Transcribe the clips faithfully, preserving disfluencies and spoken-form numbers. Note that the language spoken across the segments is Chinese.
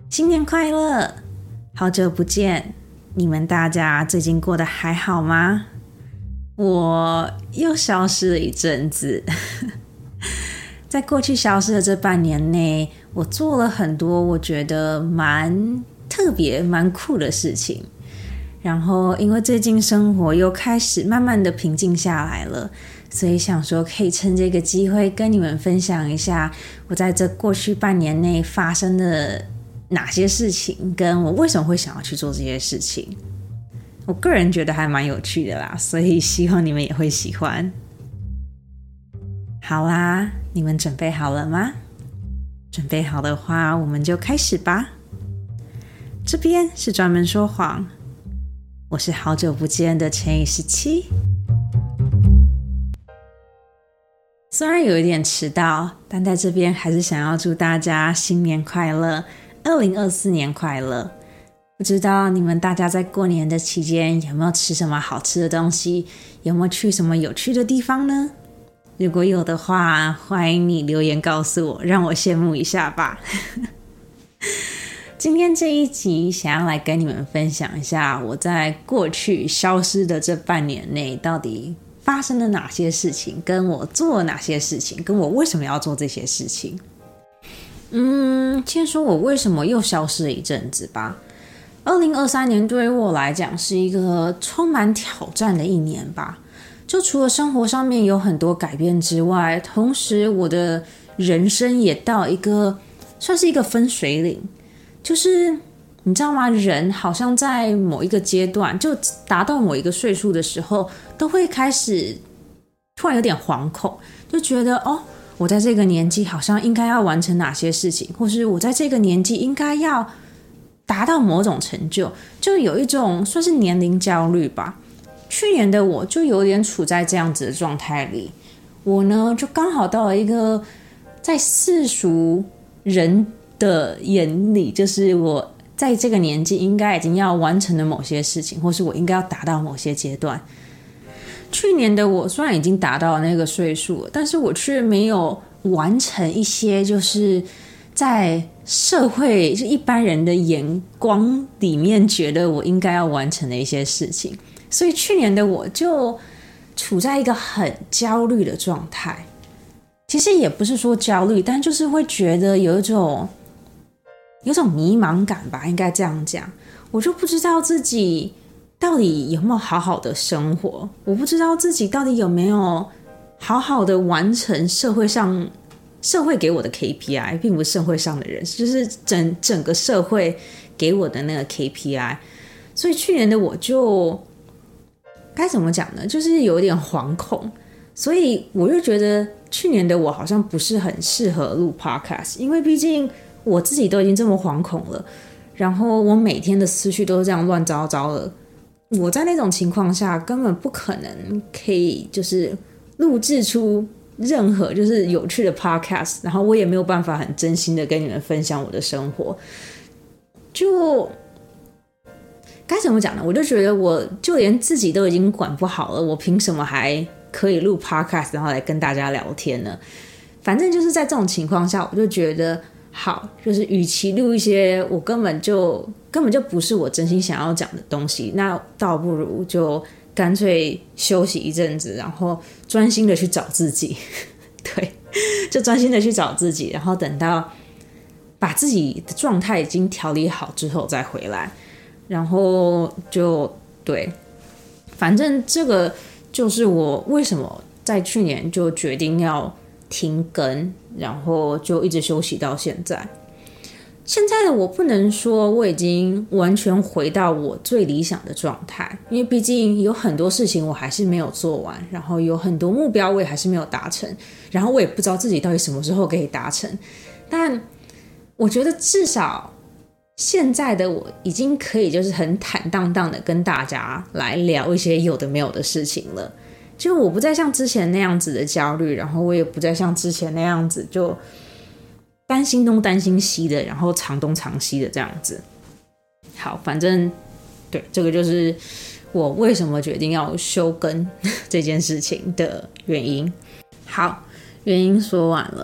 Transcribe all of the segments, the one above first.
新年快乐！好久不见，你们大家最近过得还好吗？我又消失了一阵子。在过去消失的这半年内，我做了很多我觉得蛮特别、蛮酷的事情。然后因为最近生活又开始慢慢的平静下来了，所以想说可以趁这个机会跟你们分享一下我在这过去半年内发生的哪些事情，跟我为什么会想要去做这些事情。我个人觉得还蛮有趣的啦，所以希望你们也会喜欢。好啦，你们准备好了吗？准备好的话，我们就开始吧。这边是专门说谎，我是好久不见的陈以十七。虽然有一点迟到，但在这边还是想要祝大家新年快乐，二零二四年快乐。不知道你们大家在过年的期间有没有吃什么好吃的东西，有没有去什么有趣的地方呢？如果有的话，欢迎你留言告诉我，让我羡慕一下吧。今天这一集想要来跟你们分享一下我在过去消失的这半年内到底发生了哪些事情，跟我做了哪些事情，跟我为什么要做这些事情。嗯，先说我为什么又消失了一阵子吧。二零二三年对于我来讲是一个充满挑战的一年吧。就除了生活上面有很多改变之外，同时我的人生也到一个算是一个分水岭。就是你知道吗？人好像在某一个阶段，就达到某一个岁数的时候，都会开始突然有点惶恐，就觉得哦，我在这个年纪好像应该要完成哪些事情，或是我在这个年纪应该要达到某种成就，就有一种算是年龄焦虑吧。去年的我就有点处在这样子的状态里，我呢就刚好到了一个在世俗人的眼里，就是我在这个年纪应该已经要完成了某些事情，或是我应该要达到某些阶段。去年的我虽然已经达到那个岁数了，但是我却没有完成一些就是在社会就一般人的眼光里面觉得我应该要完成的一些事情，所以去年的我就处在一个很焦虑的状态。其实也不是说焦虑，但就是会觉得有一种有种迷茫感吧，应该这样讲。我就不知道自己到底有没有好好的生活，我不知道自己到底有没有好好的完成社会上社会给我的 K P I， 并不是社会上的人，就是整整个社会给我的那个 K P I。 所以去年的我就该怎么讲呢，就是有点惶恐。所以我就觉得去年的我好像不是很适合录 podcast， 因为毕竟我自己都已经这么惶恐了，然后我每天的思绪都是这样乱糟糟的，我在那种情况下根本不可能可以就是录制出任何就是有趣的 podcast， 然后我也没有办法很真心的跟你们分享我的生活。就该怎么讲呢？我就觉得我就连自己都已经管不好了，我凭什么还可以录 podcast 然后来跟大家聊天呢？反正就是在这种情况下，我就觉得好，就是与其录一些我根本就根本就不是我真心想要讲的东西，那倒不如就干脆休息一阵子，然后专心的去找自己。对，就专心的去找自己，然后等到把自己的状态已经调理好之后再回来。然后就对，反正这个就是我为什么在去年就决定要停更，然后就一直休息到现在。现在的我不能说我已经完全回到我最理想的状态，因为毕竟有很多事情我还是没有做完，然后有很多目标我也还是没有达成，然后我也不知道自己到底什么时候可以达成。但我觉得至少现在的我已经可以就是很坦荡荡的跟大家来聊一些有的没有的事情了，就我不再像之前那样子的焦虑，然后我也不再像之前那样子就担心东担心西的，然后藏东藏西的这样子。好，反正对，这个就是我为什么决定要休更这件事情的原因。好，原因说完了，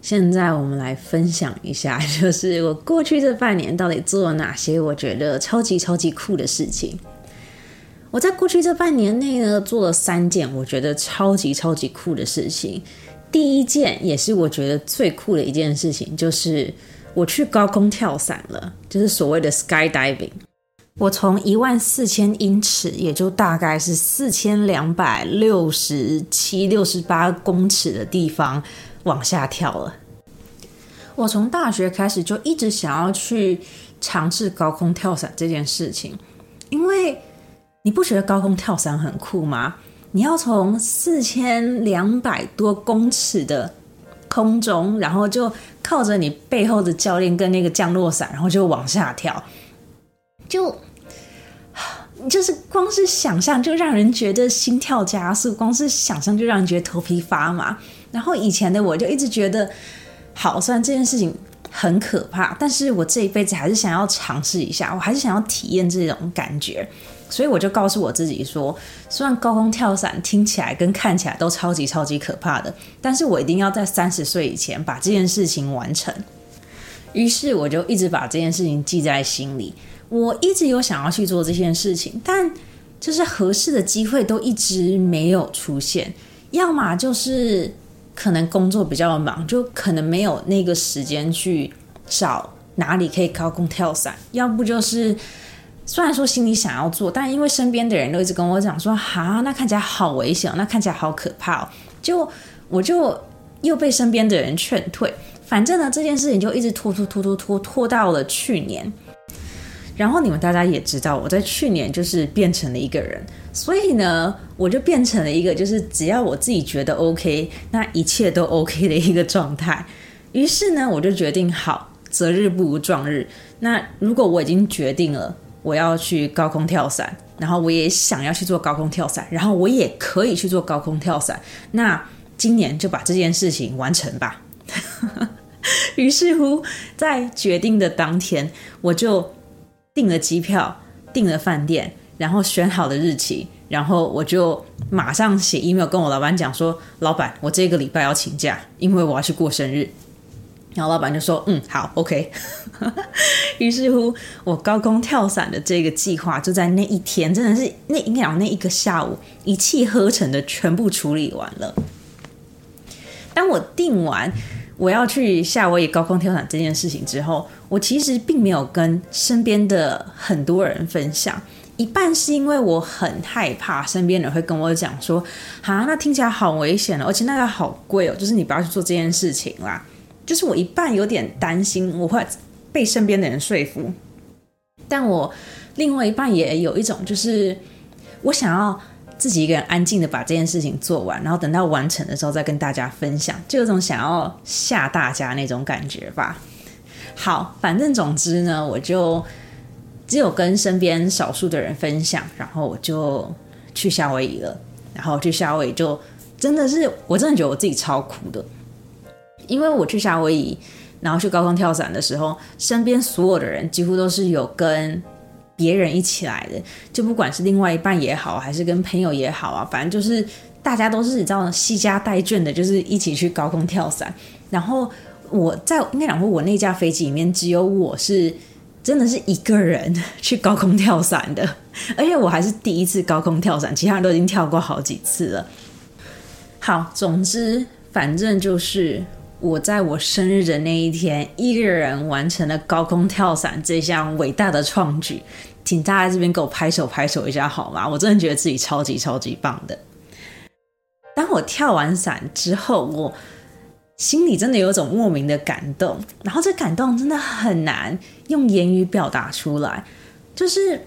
现在我们来分享一下，就是我过去这半年到底做了哪些我觉得超级超级酷的事情。我在过去这半年内呢，做了三件我觉得超级超级酷的事情。第一件也是我觉得最酷的一件事情，就是我去高空跳伞了，就是所谓的 skydiving。我从一万四千英尺，也就大概是四千两百六十七、六十八公尺的地方往下跳了。我从大学开始就一直想要去尝试高空跳伞这件事情，因为你不觉得高空跳伞很酷吗？你要从四千两百多公尺的空中，然后就靠着你背后的教练跟那个降落伞，然后就往下跳，就就是光是想象就让人觉得心跳加速，光是想象就让人觉得头皮发麻。然后以前的我就一直觉得，好，虽然这件事情很可怕，但是我这一辈子还是想要尝试一下，我还是想要体验这种感觉。所以我就告诉我自己说，虽然高空跳伞听起来跟看起来都超级超级可怕的，但是我一定要在三十岁以前把这件事情完成。于是我就一直把这件事情记在心里。我一直有想要去做这件事情，但就是合适的机会都一直没有出现，要么就是可能工作比较忙，就可能没有那个时间去找哪里可以高空跳伞，要不就是虽然说心里想要做，但因为身边的人都一直跟我讲说，哈，那看起来好危险，那看起来好可怕哦，就我就又被身边的人劝退。反正呢，这件事情就一直拖拖拖拖拖拖到了去年。然后你们大家也知道，我在去年就是变成了一个人，所以呢，我就变成了一个就是只要我自己觉得 OK， 那一切都 OK 的一个状态。于是呢，我就决定好，择日不如撞日。那如果我已经决定了我要去高空跳伞，然后我也想要去做高空跳伞，然后我也可以去做高空跳伞，那今年就把这件事情完成吧。于是乎，在决定的当天，我就订了机票，订了饭店，然后选好的日期，然后我就马上写 email 跟我老板讲说，老板，我这个礼拜要请假，因为我要去过生日。然后老板就说，嗯，好 OK。 于是乎，我高空跳伞的这个计划就在那一天，真的是那应该讲那一个下午一气呵成的全部处理完了。当我订完我要去夏威夷高空跳伞这件事情之后，我其实并没有跟身边的很多人分享，一半是因为我很害怕身边人会跟我讲说，哈，那听起来好危险哦，而且那个好贵哦，就是你不要去做这件事情啦。就是我一半有点担心我会被身边的人说服，但我另外一半也有一种就是我想要自己一个人安静的把这件事情做完，然后等到完成的时候再跟大家分享，就有种想要吓大家那种感觉吧。好，反正总之呢，我就只有跟身边少数的人分享，然后我就去夏威夷了。然后去夏威夷就真的是，我真的觉得我自己超酷的，因为我去夏威夷然后去高空跳伞的时候，身边所有的人几乎都是有跟别人一起来的，就不管是另外一半也好，还是跟朋友也好啊，反正就是大家都是你知道携家带眷的，就是一起去高空跳伞。然后我在应该讲说，我那架飞机里面只有我是真的是一个人去高空跳伞的，而且我还是第一次高空跳伞，其他人都已经跳过好几次了。好，总之反正就是我在我生日的那一天，一个人完成了高空跳伞这项伟大的创举，请大家在这边给我拍手拍手一下好吗？我真的觉得自己超级超级棒的。当我跳完伞之后，我心里真的有一种莫名的感动，然后这感动真的很难用言语表达出来，就是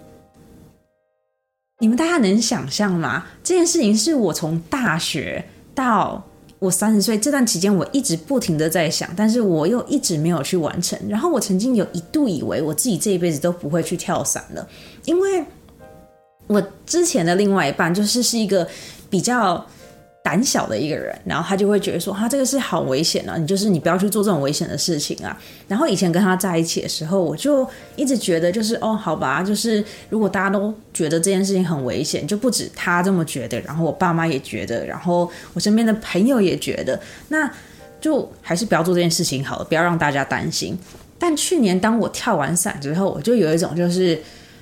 你们大家能想象吗？这件事情是我从大学到我三十岁这段期间，我一直不停的在想，但是我又一直没有去完成。然后我曾经有一度以为我自己这一辈子都不会去跳伞了，因为我之前的另外一半就是是一个比较胆小的一个人，然后他就会觉得说，他这个是好危险啊，你就是你不要去做这种危险的事情啊。然后以前跟他在一起的时候，我就一直觉得就是哦，好吧，就是如果大家都觉得这件事情很危险，就不止他这么觉得，然后我爸妈也觉得，然后我身边的朋友也觉得，那就还是不要做这件事情好了，不要让大家担心。但去年当我跳完伞之后，我就有一种就是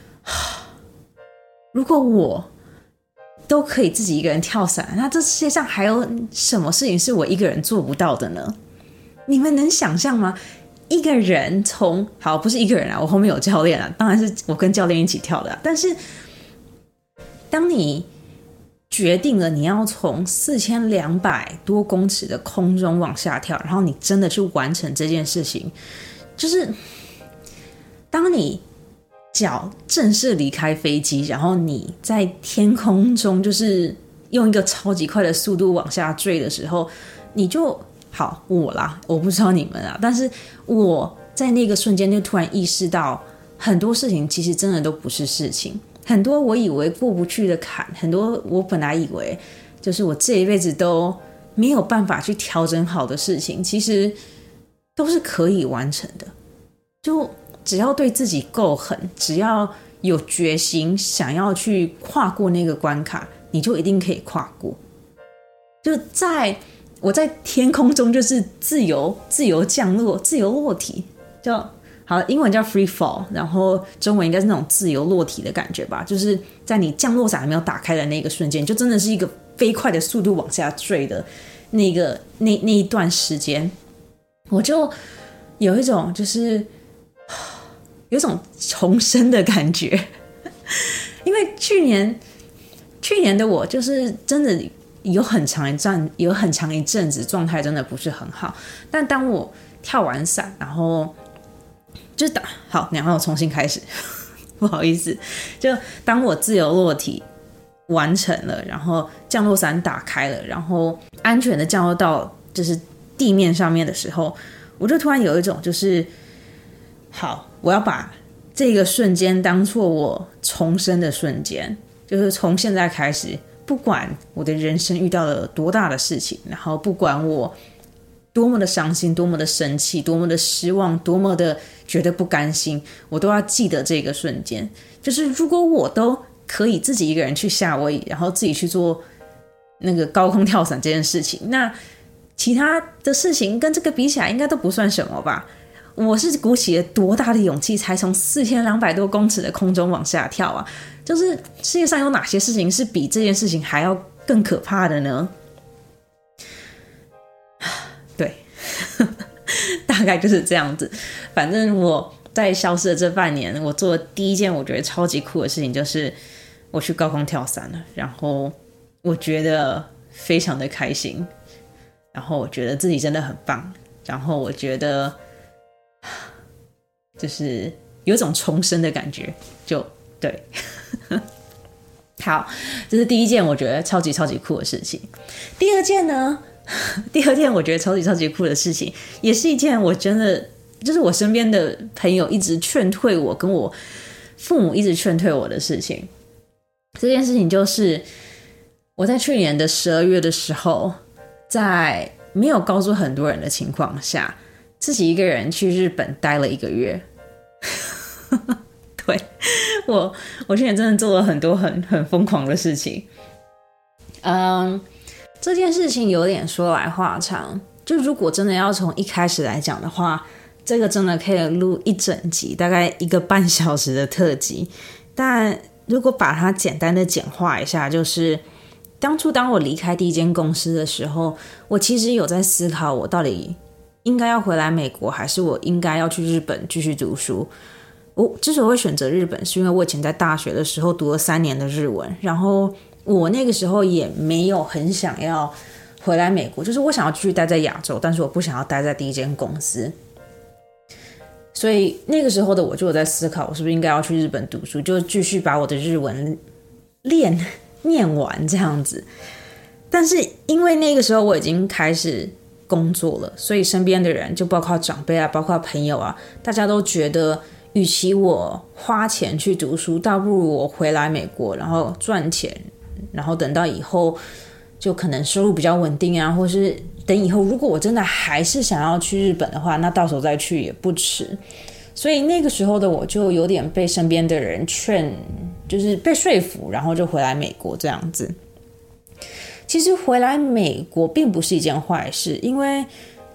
如果我都可以自己一个人跳伞，那这世界上还有什么事情是我一个人做不到的呢？你们能想象吗？一个人从好不是一个人啊，我后面有教练啊，当然是我跟教练一起跳的啊，但是当你决定了你要从四千两百多公尺的空中往下跳，然后你真的去完成这件事情，就是当你脚正式离开飞机，然后你在天空中就是用一个超级快的速度往下坠的时候，你就好我啦，我不知道你们啊，但是我在那个瞬间就突然意识到，很多事情其实真的都不是事情，很多我以为过不去的坎，很多我本来以为就是我这一辈子都没有办法去调整好的事情，其实都是可以完成的。就只要对自己够狠，只要有决心想要去跨过那个关卡，你就一定可以跨过。就在我在天空中就是自由自由降落，自由落体，就好，英文叫 free fall， 然后中文应该是那种自由落体的感觉吧，就是在你降落伞还没有打开的那个瞬间，就真的是一个飞快的速度往下坠的那个那那一段时间，我就有一种就是有一种重生的感觉。因为去年去年的我就是真的有很长一阵有很长一阵子状态真的不是很好，但当我跳完伞，然后就打好，然后重新开始不好意思，就当我自由落体完成了，然后降落伞打开了，然后安全的降落到就是地面上面的时候，我就突然有一种就是好，我要把这个瞬间当作我重生的瞬间，就是从现在开始，不管我的人生遇到了多大的事情，然后不管我多么的伤心，多么的生气，多么的失望，多么的觉得不甘心，我都要记得这个瞬间。就是如果我都可以自己一个人去夏威夷，然后自己去做那个高空跳伞这件事情，那其他的事情跟这个比起来应该都不算什么吧。我是鼓起了多大的勇气才从四千两百多公尺的空中往下跳啊，就是世界上有哪些事情是比这件事情还要更可怕的呢？对大概就是这样子。反正我在消失的这半年，我做的第一件我觉得超级酷的事情就是我去高空跳伞了，然后我觉得非常的开心，然后我觉得自己真的很棒，然后我觉得就是有种重生的感觉，就对好，这是第一件我觉得超级超级酷的事情。第二件呢第二件我觉得超级超级酷的事情，也是一件我真的就是我身边的朋友一直劝退我，跟我父母一直劝退我的事情。这件事情就是我在去年的十二月的时候，在没有告诉很多人的情况下，自己一个人去日本待了一个月对，我我去年真的做了很多很很疯狂的事情。嗯，这件事情有点说来话长，就如果真的要从一开始来讲的话，这个真的可以录一整集，大概一个半小时的特辑。但如果把它简单的简化一下，就是当初当我离开第一间公司的时候，我其实有在思考我到底应该要回来美国，还是我应该要去日本继续读书。我之所以会选择日本，是因为我以前在大学的时候读了三年的日文，然后我那个时候也没有很想要回来美国，就是我想要继续待在亚洲，但是我不想要待在第一间公司。所以那个时候的我就有在思考，我是不是应该要去日本读书，就继续把我的日文练念完这样子。但是因为那个时候我已经开始工作了，所以身边的人就包括长辈啊，包括朋友啊，大家都觉得与其我花钱去读书，倒不如我回来美国然后赚钱，然后等到以后就可能收入比较稳定啊，或是等以后如果我真的还是想要去日本的话，那到时候再去也不迟。所以那个时候的我就有点被身边的人劝，就是被说服，然后就回来美国这样子。其实回来美国并不是一件坏事，因为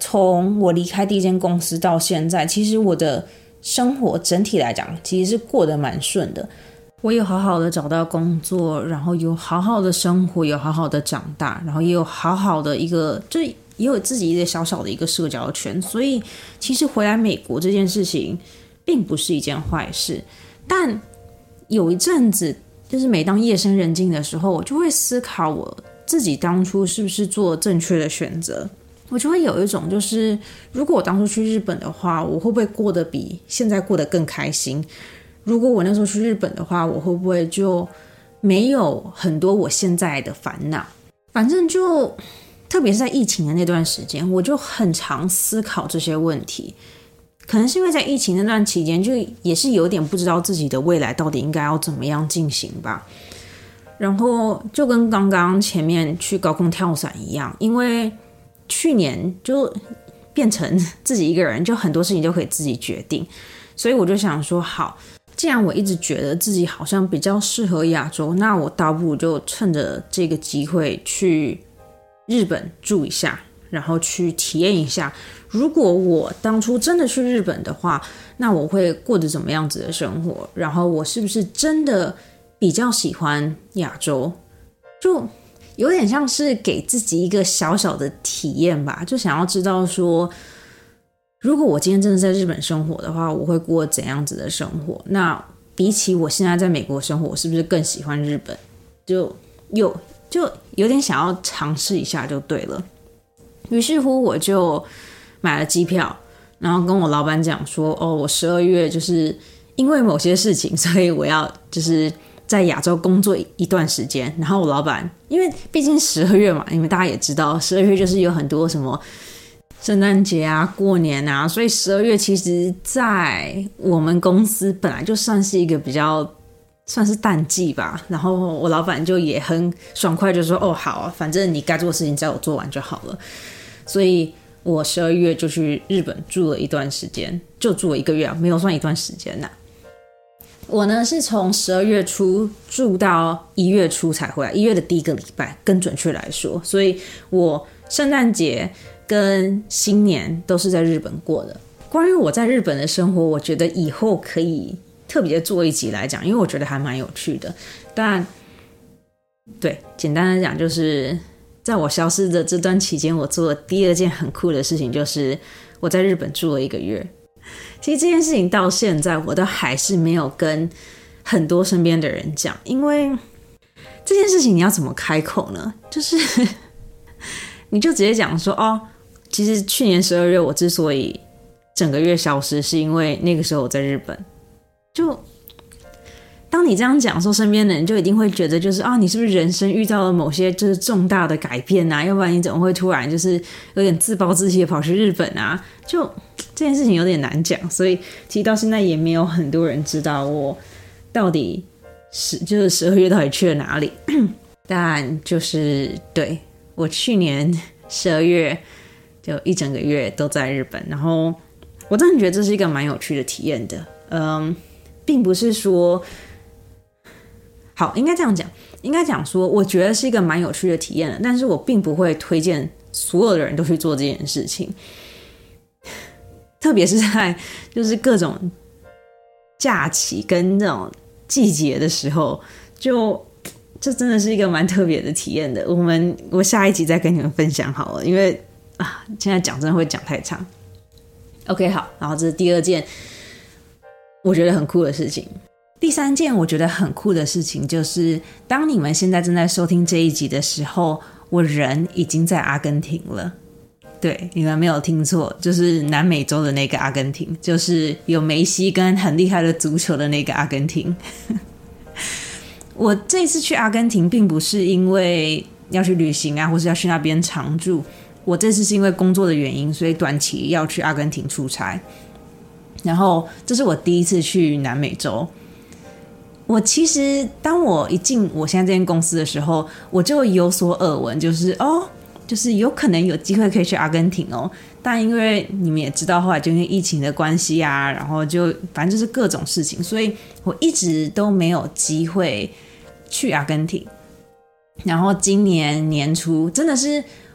从我离开第一间公司到现在，其实我的生活整体来讲其实是过得蛮顺的。我有好好的找到工作，然后有好好的生活，有好好的长大，然后也有好好的一个，就也有自己一个小小的一个社交圈。所以其实回来美国这件事情并不是一件坏事。但有一阵子，就是每当夜深人静的时候，我就会思考我自己当初是不是做正确的选择。我就会有一种，就是如果我当初去日本的话，我会不会过得比现在过得更开心？如果我那时候去日本的话，我会不会就没有很多我现在的烦恼？反正就特别是在疫情的那段时间，我就很常思考这些问题。可能是因为在疫情那段期间，就也是有点不知道自己的未来到底应该要怎么样进行吧。然后就跟刚刚前面去高空跳伞一样，因为去年就变成自己一个人，就很多事情就可以自己决定，所以我就想说，好，既然我一直觉得自己好像比较适合亚洲，那我倒不如就趁着这个机会去日本住一下，然后去体验一下，如果我当初真的去日本的话，那我会过得怎么样子的生活？然后我是不是真的比较喜欢亚洲？就有点像是给自己一个小小的体验吧，就想要知道说，如果我今天真的在日本生活的话，我会过怎样子的生活？那比起我现在在美国生活，我是不是更喜欢日本？就有就有点想要尝试一下就对了。于是乎我就买了机票，然后跟我老板讲说，哦，我十二月就是因为某些事情，所以我要就是在亚洲工作一段时间。然后我老板，因为毕竟十二月嘛，因为大家也知道十二月就是有很多什么圣诞节啊、过年啊，所以十二月其实在我们公司本来就算是一个比较算是淡季吧。然后我老板就也很爽快就说，哦好，反正你该做的事情叫我做完就好了。所以我十二月就去日本住了一段时间，就住了一个月啊，没有算一段时间啊。我呢是从十二月初住到一月初才回来，一月的第一个礼拜更准确来说，所以我圣诞节跟新年都是在日本过的。关于我在日本的生活，我觉得以后可以特别做一集来讲，因为我觉得还蛮有趣的。但对，简单的讲，就是在我消失的这段期间，我做的第二件很酷的事情就是我在日本住了一个月。其实这件事情到现在我都还是没有跟很多身边的人讲，因为这件事情你要怎么开口呢？就是你就直接讲说，哦，其实去年十二月我之所以整个月消失，是因为那个时候我在日本。就当你这样讲的时候，身边的人就一定会觉得就是啊，你是不是人生遇到了某些就是重大的改变啊？要不然你怎么会突然就是有点自暴自弃的跑去日本啊？就这件事情有点难讲，所以其实到现在也没有很多人知道我到底是就是十二月到底去了哪里。但就是对，我去年十二月就一整个月都在日本，然后我真的觉得这是一个蛮有趣的体验的。嗯，并不是说好，应该这样讲，应该讲说，我觉得是一个蛮有趣的体验的，但是我并不会推荐所有的人都去做这件事情，特别是在就是各种假期跟这种季节的时候，就这真的是一个蛮特别的体验的。我们我下一集再跟你们分享好了，因为啊，现在讲真的会讲太长。OK， 好，然后这是第二件我觉得很酷的事情。第三件我觉得很酷的事情就是，当你们现在正在收听这一集的时候，我人已经在阿根廷了。对，你们没有听错，就是南美洲的那个阿根廷，就是有梅西跟很厉害的足球的那个阿根廷。我这次去阿根廷并不是因为要去旅行啊，或是要去那边常住，我这次是因为工作的原因，所以短期要去阿根廷出差。然后这是我第一次去南美洲。我其实当我一进我现在这间公司的时候，我就有所耳闻，就是哦，就是有可能有机会可以去阿根廷哦。但因为你们也知道，后来就因为疫情的关系啊，然后就反正就是各种事情，所以我一直都没有机会去阿根廷。然后今年年初真的是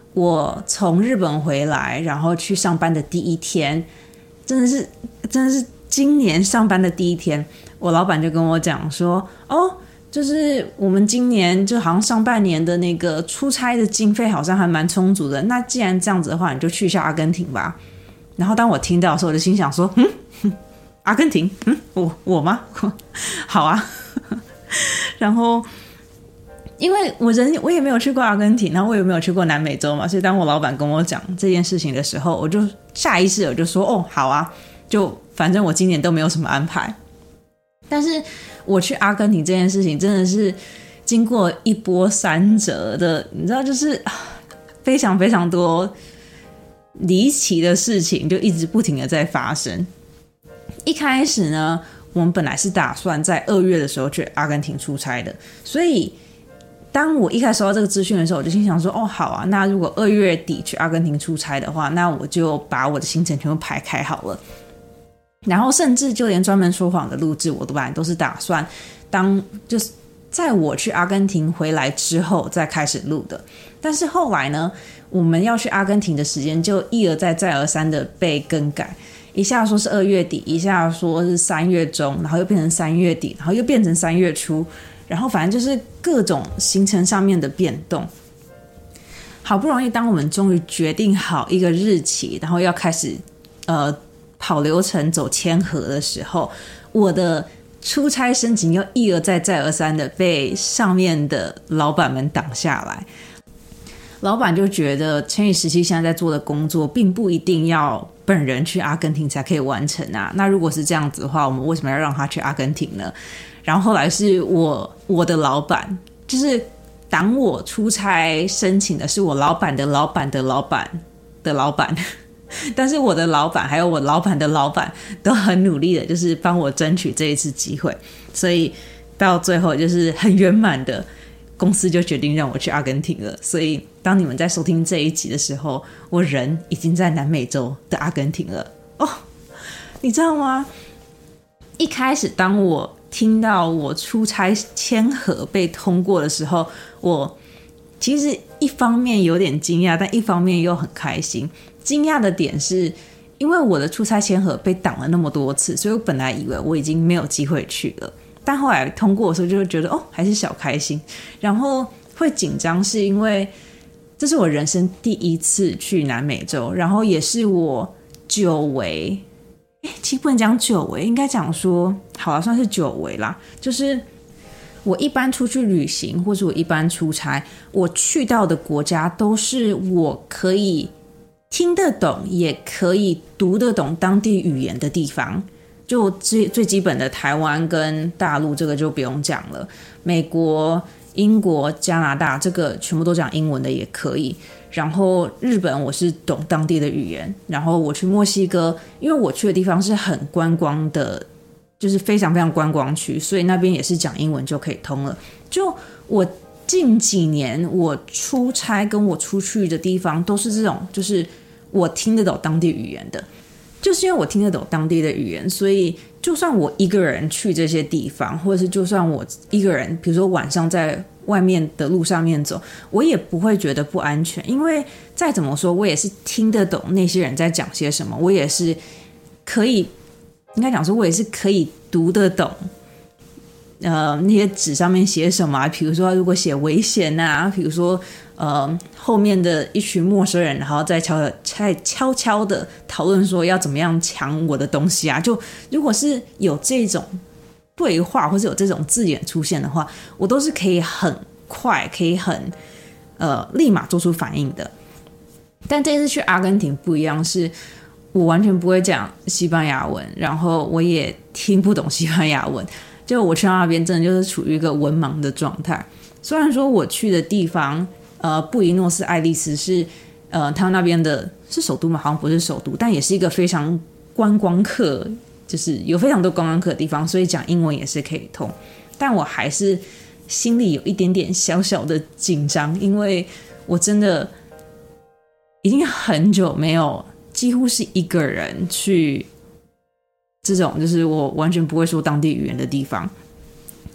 我从日本回来，然后去上班的第一天，真的是真的是今年上班的第一天，我老板就跟我讲说，哦，就是我们今年就好像上半年的那个出差的经费好像还蛮充足的，那既然这样子的话，你就去一下阿根廷吧。然后当我听到的时候，我就心想说，嗯，阿根廷，嗯，我我吗？好啊。然后因为我人我也没有去过阿根廷，然后我也没有去过南美洲嘛，所以当我老板跟我讲这件事情的时候，我就下意识我就说，哦，好啊，就反正我今年都没有什么安排。但是我去阿根廷这件事情真的是经过一波三折的，你知道，就是非常非常多离奇的事情就一直不停的在发生。一开始呢，我们本来是打算在二月的时候去阿根廷出差的，所以当我一开始收到这个资讯的时候，我就心想说，哦，好啊，那如果二月底去阿根廷出差的话，那我就把我的行程全部排开好了。然后甚至就连专门说谎的录制，我都本来都是打算当就是在我去阿根廷回来之后再开始录的。但是后来呢，我们要去阿根廷的时间就一而再再而三的被更改，一下说是二月底，一下说是三月中，然后又变成三月底，然后又变成三月初，然后反正就是各种行程上面的变动。好不容易当我们终于决定好一个日期，然后要开始呃跑流程走签核的时候，我的出差申请又一而再再而三的被上面的老板们挡下来。老板就觉得千羽十七现在在做的工作并不一定要本人去阿根廷才可以完成啊，那如果是这样子的话，我们为什么要让他去阿根廷呢？然后后来是我我的老板，就是挡我出差申请的是我老板的老板的老板的老板，但是我的老板还有我老板的老板都很努力的就是帮我争取这一次机会，所以到最后就是很圆满的，公司就决定让我去阿根廷了。所以当你们在收听这一集的时候，我人已经在南美洲的阿根廷了。哦，你知道吗？一开始当我听到我出差签核被通过的时候，我其实一方面有点惊讶，但一方面又很开心。惊讶的点是因为我的出差签核被挡了那么多次，所以我本来以为我已经没有机会去了，但后来通过的时候就会觉得哦，还是小开心。然后会紧张是因为这是我人生第一次去南美洲，然后也是我久违，其实不能讲久违，应该讲说好了，算是久违啦。就是我一般出去旅行或是我一般出差，我去到的国家都是我可以听得懂也可以读得懂当地语言的地方。就最最基本的台湾跟大陆这个就不用讲了，美国、英国、加拿大这个全部都讲英文的也可以。然后日本我是懂当地的语言，然后我去墨西哥，因为我去的地方是很观光的，就是非常非常观光区，所以那边也是讲英文就可以通了。就我近几年我出差跟我出去的地方都是这种，就是我听得懂当地语言的。就是因为我听得懂当地的语言，所以就算我一个人去这些地方，或者是就算我一个人比如说晚上在外面的路上面走，我也不会觉得不安全，因为再怎么说我也是听得懂那些人在讲些什么，我也是可以应该讲说我也是可以读得懂呃，那些纸上面写什么啊，比如说如果写危险啊，比如说呃，后面的一群陌生人然后再悄再悄悄的讨论说要怎么样抢我的东西啊，就如果是有这种对话或是有这种字眼出现的话，我都是可以很快可以很呃立马做出反应的。但这次去阿根廷不一样，是我完全不会讲西班牙文，然后我也听不懂西班牙文，就我去到那边真的就是处于一个文盲的状态。虽然说我去的地方呃，布宜诺斯艾利斯是呃，他那边的是首都吗？好像不是首都，但也是一个非常观光客，就是有非常多观光客的地方，所以讲英文也是可以通。但我还是心里有一点点小小的紧张，因为我真的已经很久没有几乎是一个人去这种就是我完全不会说当地语言的地方。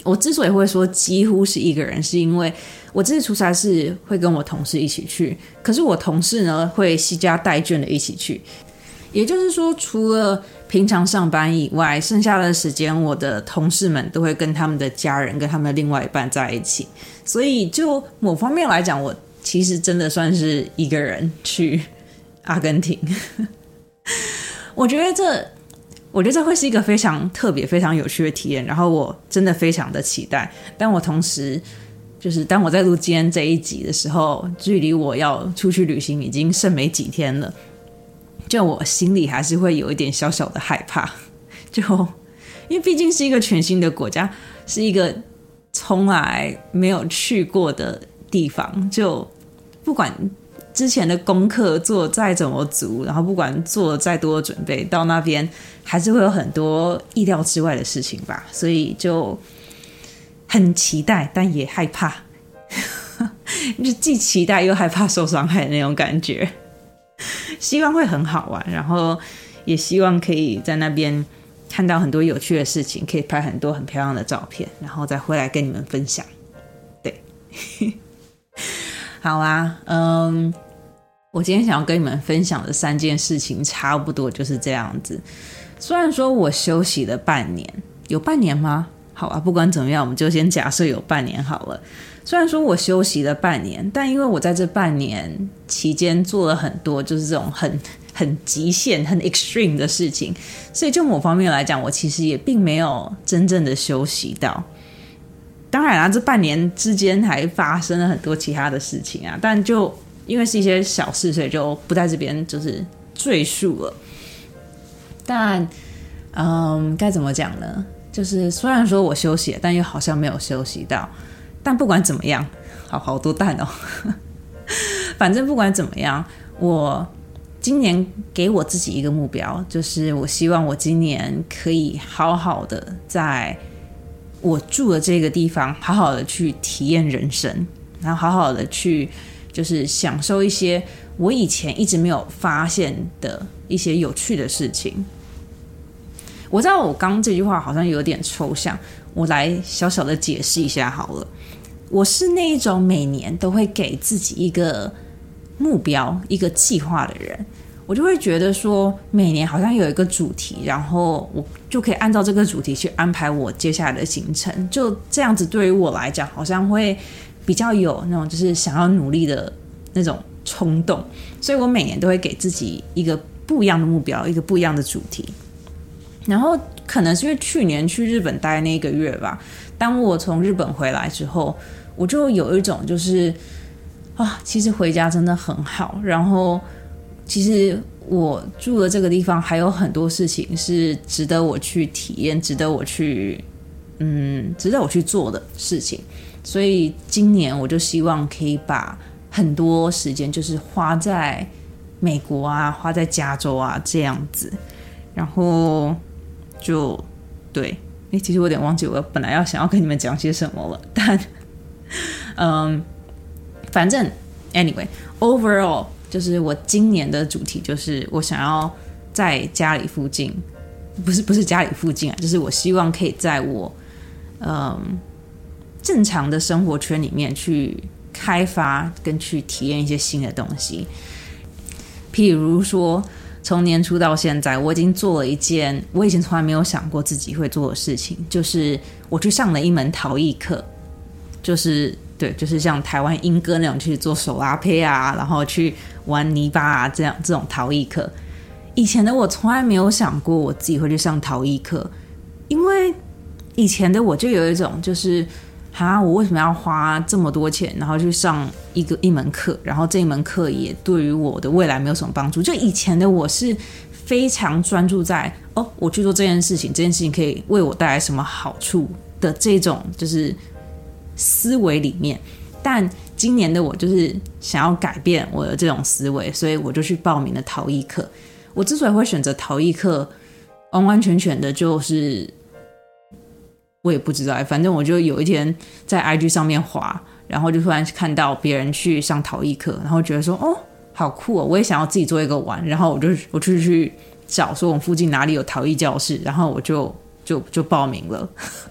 我之所以会说几乎是一个人，是因为我这次出差是会跟我同事一起去，可是我同事呢会携家带眷的一起去，也就是说除了平常上班以外，剩下的时间我的同事们都会跟他们的家人跟他们的另外一半在一起，所以就某方面来讲，我其实真的算是一个人去阿根廷。我觉得这我觉得这会是一个非常特别非常有趣的体验，然后我真的非常的期待。但我同时就是当我在录今天这一集的时候，距离我要出去旅行已经剩没几天了，就我心里还是会有一点小小的害怕，就因为毕竟是一个全新的国家，是一个从来没有去过的地方，就不管之前的功课做再怎么足，然后不管做了再多的准备，到那边还是会有很多意料之外的事情吧，所以就很期待，但也害怕，就既期待又害怕受伤害的那种感觉。希望会很好玩，然后也希望可以在那边看到很多有趣的事情，可以拍很多很漂亮的照片，然后再回来跟你们分享。对，好啦，嗯。我今天想要跟你们分享的三件事情差不多就是这样子。虽然说我休息了半年，有半年吗？好啊，不管怎么样，我们就先假设有半年好了。虽然说我休息了半年，但因为我在这半年期间做了很多就是这种很很极限、很 extreme 的事情，所以就某方面来讲，我其实也并没有真正的休息到。当然啦，这半年之间还发生了很多其他的事情啊，但就因为是一些小事，所以就不在这边就是赘述了。但嗯，该怎么讲呢？就是虽然说我休息了，但又好像没有休息到。但不管怎么样，好好多蛋哦。反正不管怎么样，我今年给我自己一个目标，就是我希望我今年可以好好的在我住的这个地方好好的去体验人生，然后好好的去就是享受一些我以前一直没有发现的一些有趣的事情。我知道我刚刚这句话好像有点抽象，我来小小的解释一下好了。我是那一种每年都会给自己一个目标一个计划的人，我就会觉得说每年好像有一个主题，然后我就可以按照这个主题去安排我接下来的行程，就这样子对于我来讲好像会比较有那种就是想要努力的那种冲动，所以我每年都会给自己一个不一样的目标，一个不一样的主题。然后可能是因为去年去日本待那一个月吧，当我从日本回来之后，我就有一种就是啊，其实回家真的很好，然后其实我住的这个地方还有很多事情是值得我去体验，值得我去嗯，值得我去做的事情。所以今年我就希望可以把很多时间就是花在美国啊，花在加州啊这样子，然后就对，诶，其实我有点忘记我本来要想要跟你们讲些什么了，但嗯，反正 anyway overall 就是我今年的主题就是我想要在家里附近，不是不是家里附近啊，就是我希望可以在我嗯正常的生活圈里面去开发跟去体验一些新的东西。譬如说从年初到现在，我已经做了一件我以前从来没有想过自己会做的事情，就是我去上了一门陶艺课，就是对，就是像台湾英歌那种去做手拉胚啊，然后去玩泥巴啊，这样这种陶艺课。以前的我从来没有想过我自己会去上陶艺课，因为以前的我就有一种就是哈，我为什么要花这么多钱，然后去上一个一门课，然后这一门课也对于我的未来没有什么帮助。就以前的我是非常专注在哦，我去做这件事情，这件事情可以为我带来什么好处的这种就是思维里面。但今年的我就是想要改变我的这种思维，所以我就去报名了陶艺课。我之所以会选择陶艺课，完完全全的就是我也不知道，反正我就有一天在 I G 上面滑，然后就突然看到别人去上陶艺课，然后觉得说哦好酷哦，我也想要自己做一个玩，然后我就我就去找说我们附近哪里有陶艺教室，然后我就就就报名了。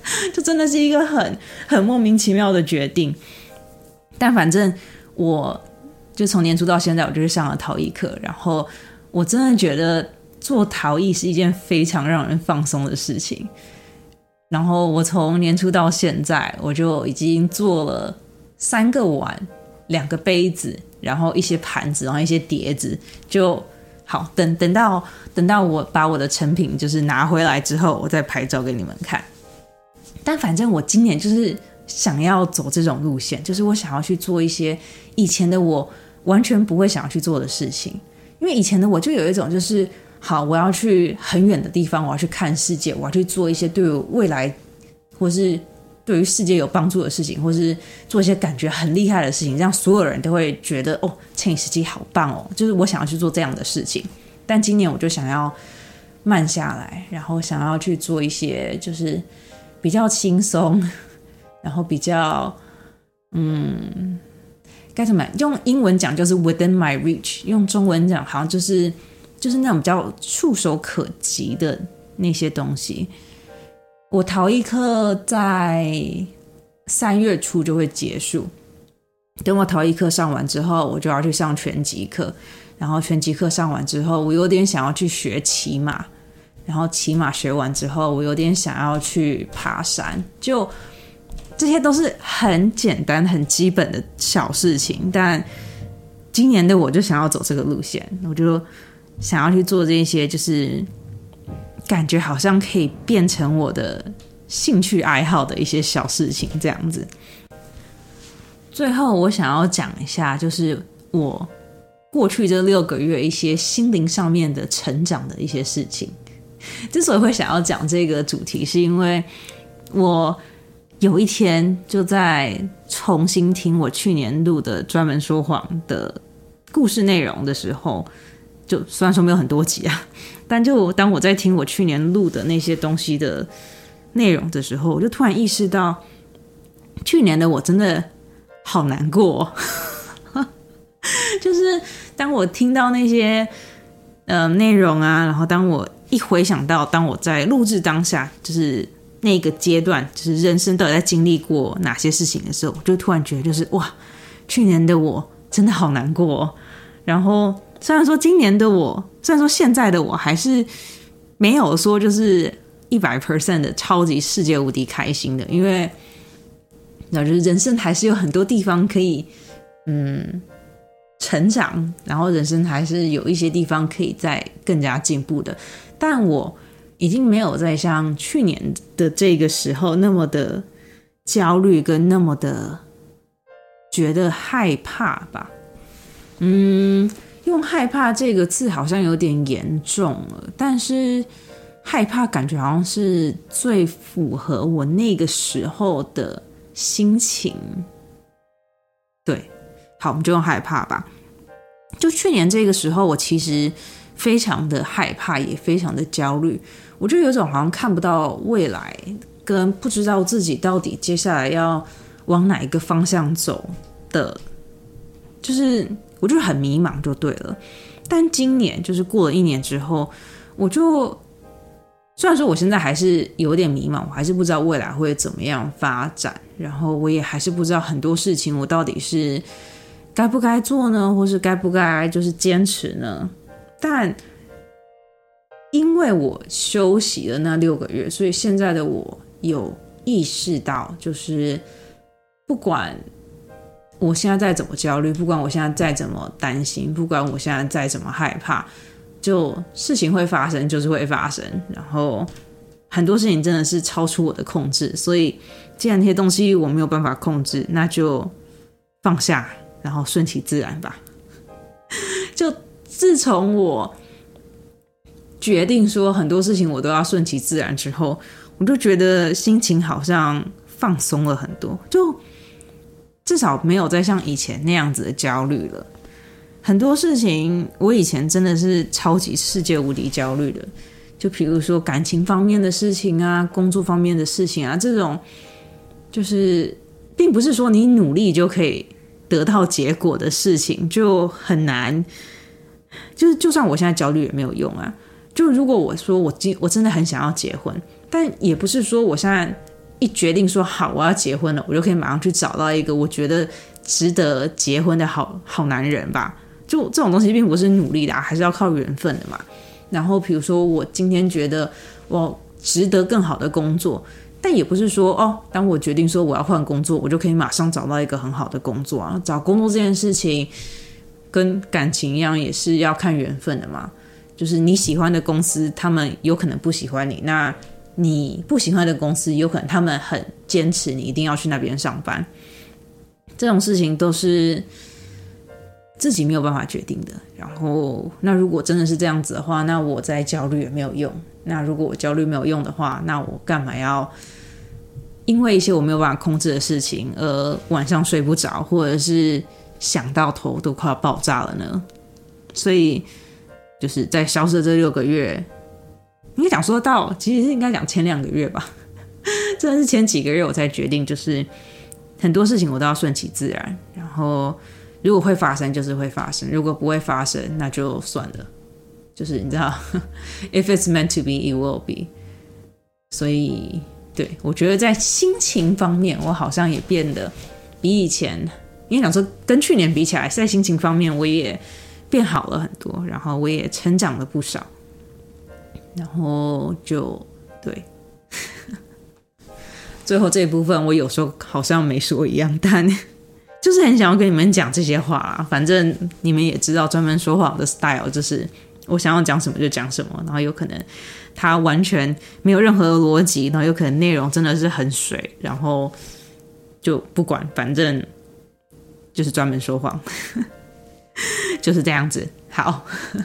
就真的是一个很很莫名其妙的决定。但反正我就从年初到现在，我就是上了陶艺课，然后我真的觉得做陶艺是一件非常让人放松的事情。然后我从年初到现在，我就已经做了三个碗、两个杯子，然后一些盘子，然后一些碟子，就好。等等到等到我把我的成品就是拿回来之后，我再拍照给你们看。但反正我今年就是想要走这种路线，就是我想要去做一些以前的我完全不会想要去做的事情。因为以前的我就有一种就是好，我要去很远的地方，我要去看世界，我要去做一些对我未来或是对于世界有帮助的事情，或是做一些感觉很厉害的事情，让所有人都会觉得哦，乘以十七好棒哦，就是我想要去做这样的事情。但今年我就想要慢下来，然后想要去做一些就是比较轻松，然后比较嗯该怎么用英文讲就是 within my reach， 用中文讲好像就是就是那种比较触手可及的那些东西。我陶艺课在三月初就会结束，等我陶艺课上完之后，我就要去上拳击课，然后拳击课上完之后，我有点想要去学骑马，然后骑马学完之后，我有点想要去爬山，就这些都是很简单很基本的小事情。但今年的我就想要走这个路线，我就想要去做这些就是感觉好像可以变成我的兴趣爱好的一些小事情这样子。最后我想要讲一下就是我过去这六个月一些心灵上面的成长的一些事情。之所以会想要讲这个主题，是因为我有一天就在重新听我去年录的专门说谎的故事内容的时候，就虽然说没有很多集啊，但就当我在听我去年录的那些东西的内容的时候，我就突然意识到去年的我真的好难过哦就是当我听到那些呃内容啊，然后当我一回想到当我在录制当下就是那个阶段，就是人生到底在经历过哪些事情的时候，我就突然觉得就是哇，去年的我真的好难过哦。然后虽然说今年的我，虽然说现在的我还是没有说就是一百 percent 的超级世界无敌开心的，因为就是人生还是有很多地方可以嗯成长，然后人生还是有一些地方可以再更加进步的。但我已经没有再像去年的这个时候那么的焦虑跟那么的觉得害怕吧。嗯，用害怕这个字好像有点严重了，但是害怕感觉好像是最符合我那个时候的心情。对，好，我们就用害怕吧。就去年这个时候，我其实非常的害怕，也非常的焦虑。我就有种好像看不到未来，跟不知道自己到底接下来要往哪一个方向走的，就是我就很迷茫就对了。但今年就是过了一年之后，我就虽然说我现在还是有点迷茫，我还是不知道未来会怎么样发展，然后我也还是不知道很多事情我到底是该不该做呢，或是该不该就是坚持呢。但因为我休息了那六个月，所以现在的我有意识到，就是不管我现在再怎么焦虑，不管我现在再怎么担心，不管我现在再怎么害怕，就事情会发生就是会发生，然后很多事情真的是超出我的控制，所以既然那些东西我没有办法控制，那就放下，然后顺其自然吧。就自从我决定说很多事情我都要顺其自然之后，我就觉得心情好像放松了很多，就至少没有再像以前那样子的焦虑了。很多事情我以前真的是超级世界无敌焦虑的，就比如说感情方面的事情啊，工作方面的事情啊，这种就是并不是说你努力就可以得到结果的事情，就很难，就是就算我现在焦虑也没有用啊。就如果我说我我真的很想要结婚，但也不是说我现在一决定说好我要结婚了，我就可以马上去找到一个我觉得值得结婚的好好男人吧。就这种东西并不是努力的、啊、还是要靠缘分的嘛。然后比如说我今天觉得我值得更好的工作，但也不是说哦，当我决定说我要换工作，我就可以马上找到一个很好的工作啊。找工作这件事情跟感情一样，也是要看缘分的嘛。就是你喜欢的公司，他们有可能不喜欢你，那你不喜欢的公司，有可能他们很坚持你一定要去那边上班。这种事情都是自己没有办法决定的。然后那如果真的是这样子的话，那我再焦虑也没有用。那如果我焦虑没有用的话，那我干嘛要因为一些我没有办法控制的事情而晚上睡不着，或者是想到头都快要爆炸了呢？所以就是在消失的这六个月，应该讲说到其实应该讲前两个月吧，真的是前几个月我才决定，就是很多事情我都要顺其自然，然后如果会发生就是会发生，如果不会发生那就算了，就是你知道if it's meant to be it will be。 所以对，我觉得在心情方面我好像也变得比以前，应该讲说跟去年比起来，在心情方面我也变好了很多，然后我也成长了不少，然后就对最后这一部分我有时候好像没说一样，但就是很想要跟你们讲这些话啦。反正你们也知道专门说谎的 style， 就是我想要讲什么就讲什么，然后有可能它完全没有任何的逻辑，然后有可能内容真的是很水，然后就不管，反正就是专门说谎就是这样子。好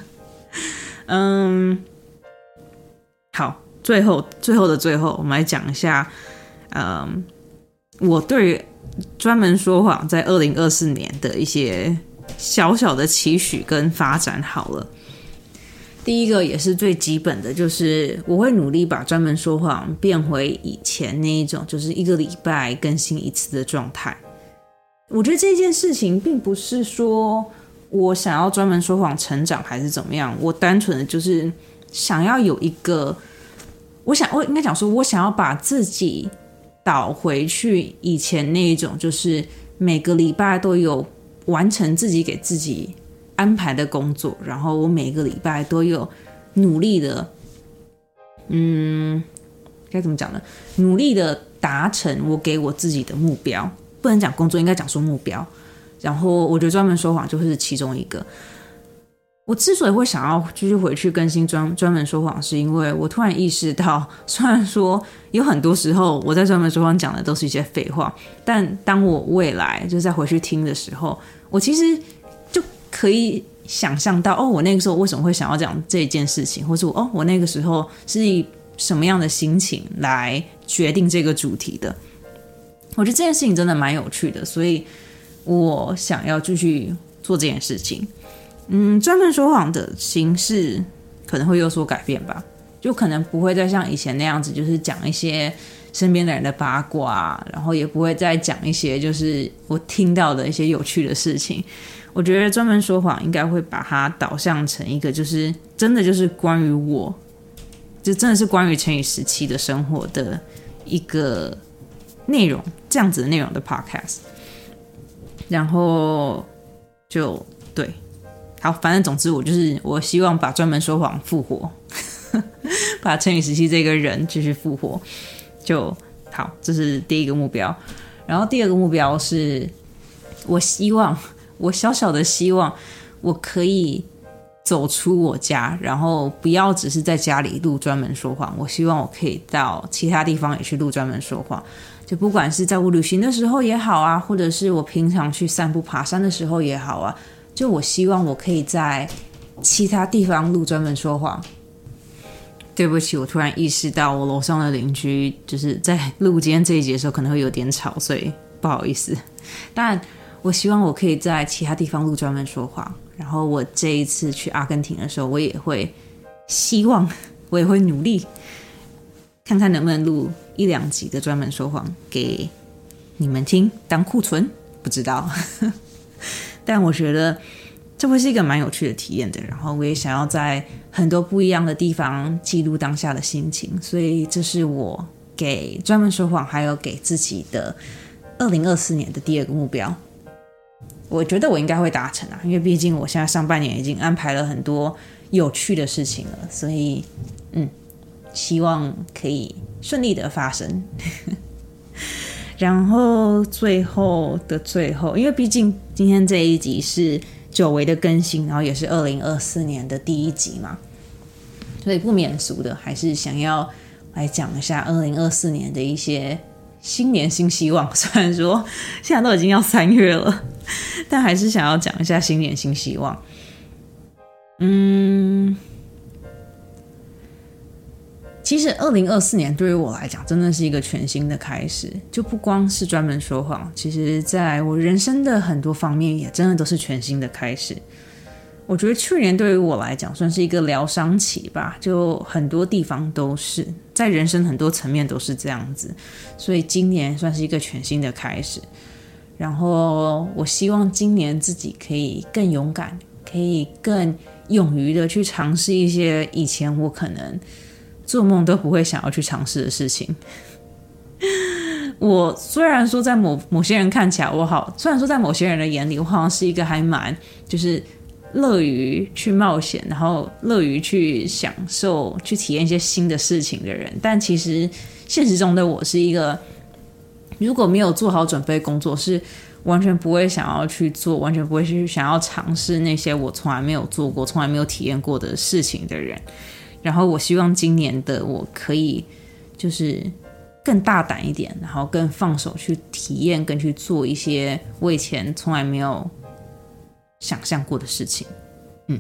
嗯，好，最后最后的最后我们来讲一下嗯，我对于专门说谎在二零二四年的一些小小的期许跟发展好了。第一个也是最基本的，就是我会努力把专门说谎变回以前那一种就是一个礼拜更新一次的状态。我觉得这件事情并不是说我想要专门说谎成长还是怎么样，我单纯的就是想要有一个，我想我应该讲说我想要把自己导回去以前那一种，就是每个礼拜都有完成自己给自己安排的工作，然后我每个礼拜都有努力的嗯，该怎么讲呢，努力的达成我给我自己的目标，不能讲工作，应该讲说目标。然后我觉得专门说谎就是其中一个。我之所以会想要继续回去更新专专门说谎，是因为我突然意识到，虽然说有很多时候我在专门说谎讲的都是一些废话，但当我未来就是再回去听的时候，我其实就可以想象到，哦，我那个时候为什么会想要讲这一件事情，或是哦，我那个时候是以什么样的心情来决定这个主题的。我觉得这件事情真的蛮有趣的，所以我想要继续做这件事情。嗯，专门说谎的形式可能会有所改变吧，就可能不会再像以前那样子，就是讲一些身边的人的八卦，然后也不会再讲一些就是我听到的一些有趣的事情。我觉得专门说谎应该会把它导向成一个就是真的就是关于我，就真的是关于乘以十七的生活的一个内容，这样子的内容的 podcast。 然后就对，好，反正总之我就是我希望把专门说谎复活把乘以十七这个人继续复活，就好，这是第一个目标。然后第二个目标是我希望我小小的希望我可以走出我家，然后不要只是在家里录专门说谎，我希望我可以到其他地方也去录专门说谎，就不管是在我旅行的时候也好啊，或者是我平常去散步爬山的时候也好啊，就我希望我可以在其他地方录专门说谎。对不起，我突然意识到我楼上的邻居就是在录今天这一集的时候可能会有点吵，所以不好意思。但我希望我可以在其他地方录专门说谎，然后我这一次去阿根廷的时候，我也会希望我也会努力看看能不能录一两集的专门说谎给你们听当库存，不知道但我觉得这会是一个蛮有趣的体验的，然后我也想要在很多不一样的地方记录当下的心情，所以这是我给专门说谎，还有给自己的二零二四年的第二个目标。我觉得我应该会达成啊，因为毕竟我现在上半年已经安排了很多有趣的事情了，所以嗯，希望可以顺利的发生。然后最后的最后，因为毕竟今天这一集是久违的更新，然后也是二零二四年的第一集嘛，所以不免俗的还是想要来讲一下二零二四年的一些新年新希望。虽然说现在都已经要三月了，但还是想要讲一下新年新希望。嗯，其实二零二四年对于我来讲真的是一个全新的开始，就不光是专门说谎，其实在我人生的很多方面也真的都是全新的开始。我觉得去年对于我来讲算是一个疗伤期吧，就很多地方都是在人生很多层面都是这样子，所以今年算是一个全新的开始。然后我希望今年自己可以更勇敢，可以更勇于的去尝试一些以前我可能做梦都不会想要去尝试的事情。我虽然说在某某些人看起来我好，虽然说在某些人的眼里我好像是一个还蛮就是乐于去冒险，然后乐于去享受去体验一些新的事情的人，但其实现实中的我是一个如果没有做好准备工作是完全不会想要去做，完全不会去想要尝试那些我从来没有做过从来没有体验过的事情的人。然后我希望今年的我可以就是更大胆一点，然后更放手去体验跟去做一些我以前从来没有想象过的事情。嗯，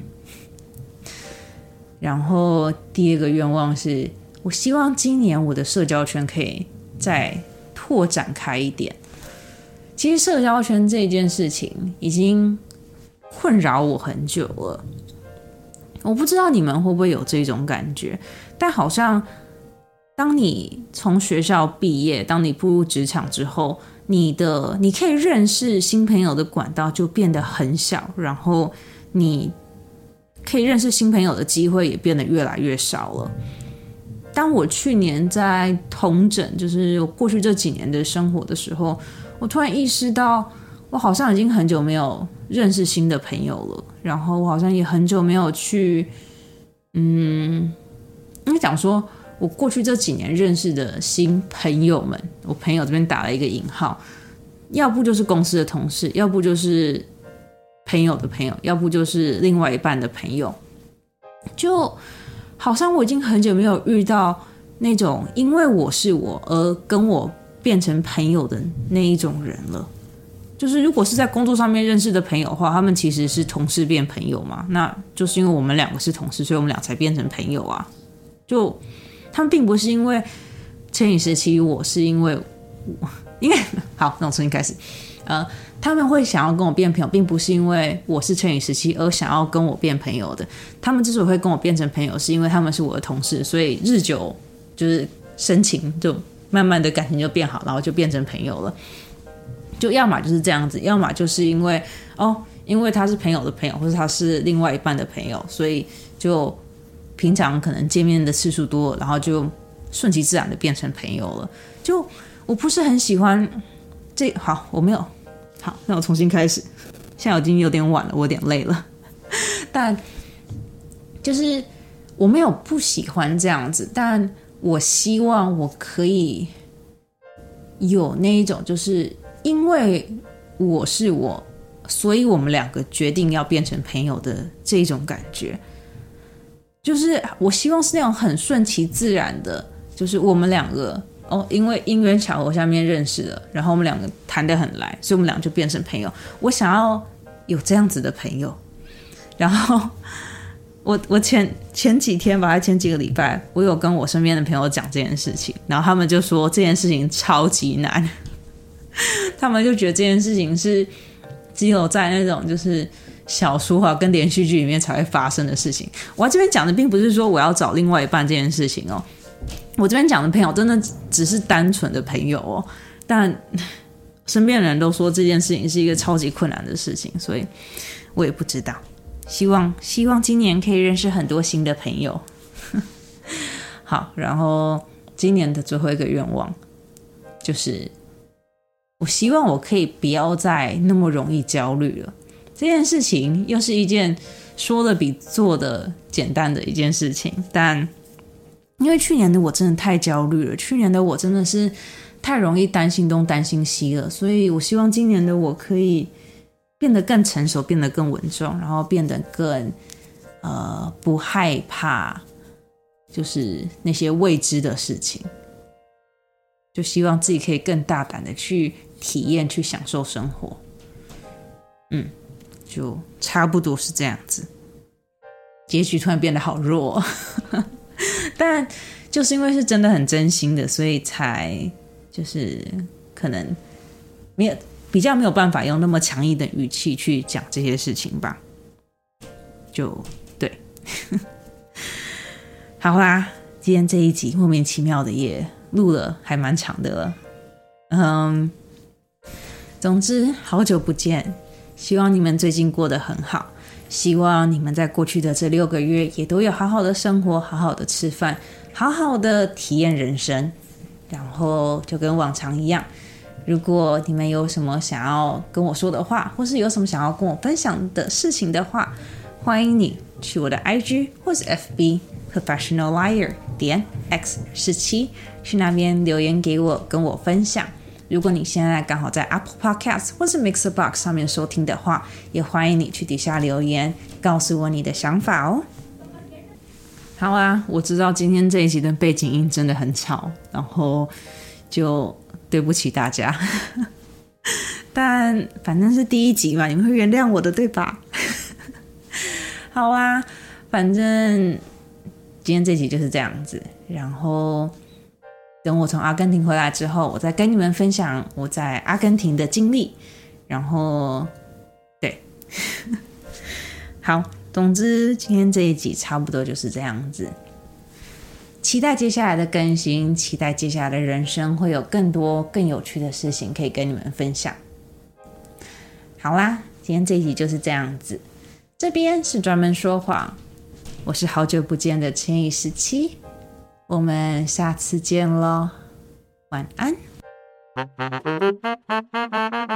然后第二个愿望是我希望今年我的社交圈可以再拓展开一点。其实社交圈这件事情已经困扰我很久了，我不知道你们会不会有这种感觉，但好像当你从学校毕业，当你步入职场之后，你的你可以认识新朋友的管道就变得很小，然后你可以认识新朋友的机会也变得越来越少了。当我去年在统整就是我过去这几年的生活的时候，我突然意识到我好像已经很久没有认识新的朋友了，然后我好像也很久没有去嗯应该讲说我过去这几年认识的新朋友们，我朋友这边打了一个引号，要不就是公司的同事，要不就是朋友的朋友，要不就是另外一半的朋友，就好像我已经很久没有遇到那种因为我是我而跟我变成朋友的那一种人了。就是如果是在工作上面认识的朋友的话，他们其实是同事变朋友嘛，那就是因为我们两个是同事，所以我们俩才变成朋友啊。就他们并不是因为乘以十七，我是因为我因为好，那我重新开始。呃，他们会想要跟我变朋友，并不是因为我是乘以十七而想要跟我变朋友的。他们之所以会跟我变成朋友，是因为他们是我的同事，所以日久就是深情，就慢慢的感情就变好，然后就变成朋友了。就要么就是这样子，要么就是因为哦，因为他是朋友的朋友，或者他是另外一半的朋友，所以就平常可能见面的次数多了，然后就顺其自然的变成朋友了。就我不是很喜欢这好，我没有好，那我重新开始。现在已经有点晚了，我有点累了，但就是我没有不喜欢这样子，但我希望我可以有那一种就是因为我是我，所以我们两个决定要变成朋友的这种感觉。就是我希望是那种很顺其自然的，就是我们两个哦，因为因缘巧合下面认识了，然后我们两个谈得很来，所以我们俩就变成朋友。我想要有这样子的朋友。然后我我前前几天吧，还前几个礼拜，我有跟我身边的朋友讲这件事情，然后他们就说这件事情超级难。他们就觉得这件事情是只有在那种就是小说啊跟连续剧里面才会发生的事情。我这边讲的并不是说我要找另外一半这件事情哦，我这边讲的朋友真的只是单纯的朋友哦，但身边的人都说这件事情是一个超级困难的事情，所以我也不知道。希望希望今年可以认识很多新的朋友。好，然后今年的最后一个愿望，就是我希望我可以不要再那么容易焦虑了。这件事情又是一件说的比做的简单的一件事情，但因为去年的我真的太焦虑了，去年的我真的是太容易担心东担心西了，所以我希望今年的我可以变得更成熟，变得更稳重，然后变得更呃不害怕就是那些未知的事情，就希望自己可以更大胆的去体验，去享受生活。嗯，就差不多是这样子。结局突然变得好弱但就是因为是真的很真心的，所以才就是可能没有比较没有办法用那么强硬的语气去讲这些事情吧。就对好啦，今天这一集莫名其妙的也录了还蛮长的了。嗯，总之好久不见，希望你们最近过得很好，希望你们在过去的这六个月也都有好好的生活，好好的吃饭，好好的体验人生。然后就跟往常一样，如果你们有什么想要跟我说的话，或是有什么想要跟我分享的事情的话，欢迎你去我的 I G 或是 F B professional liar 点 x 十七 去那边留言给我，跟我分享。如果你现在刚好在 Apple Podcast 或是 Mixerbox 上面收听的话，也欢迎你去底下留言告诉我你的想法哦。好啊，我知道今天这一集的背景音真的很吵，然后就对不起大家但反正是第一集嘛，你们会原谅我的对吧好啊，反正今天这集就是这样子，然后等我从阿根廷回来之后，我再跟你们分享我在阿根廷的经历，然后对好，总之今天这一集差不多就是这样子，期待接下来的更新，期待接下来的人生会有更多更有趣的事情可以跟你们分享。好啦，今天这一集就是这样子，这边是专门说谎，我是好久不见的千亿十七，我们下次见咯，晚安。